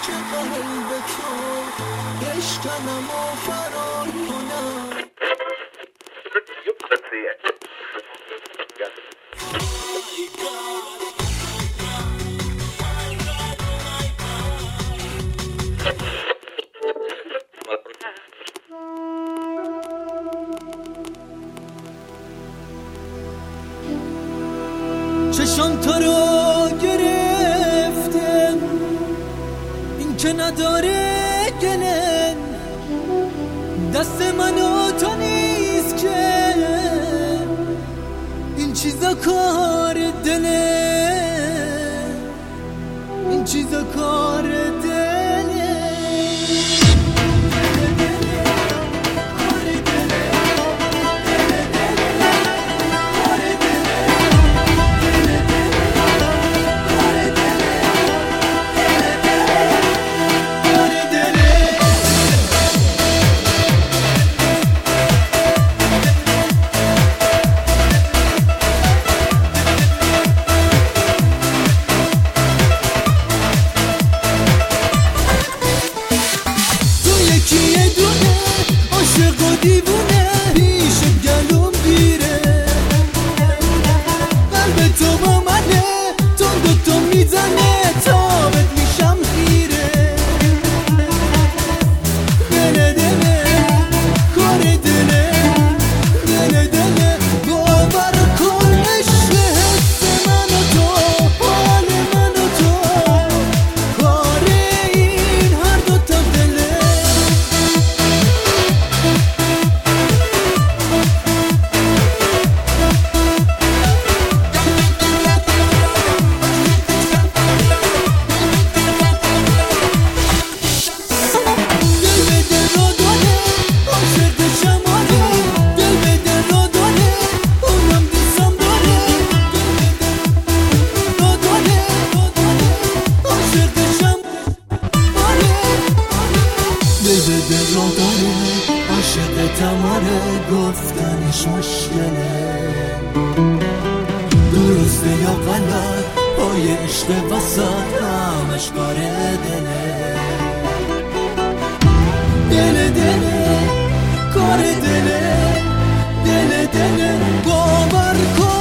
که قلب تو بشکنم و فرار کنم. چشم تو رو گرفتم، این که نداره گلن، دست من و تو نیست که این چیزا کار دله، این چیزا کار دله. دیوونه پیش گلوم گیره، قلب تو با منه، تون تو میزنه تابت میشم خیره. دله دله کار دله، دله دله باور کن عشق حس من و تو، حال من و تو، کار این هر دوتا دله. دل رو داره عاشق تماره، گفتنش مشکله، درسته یا غلط پای عشق وسط همش کار دله. دله دله کار دله، دله دله باور کن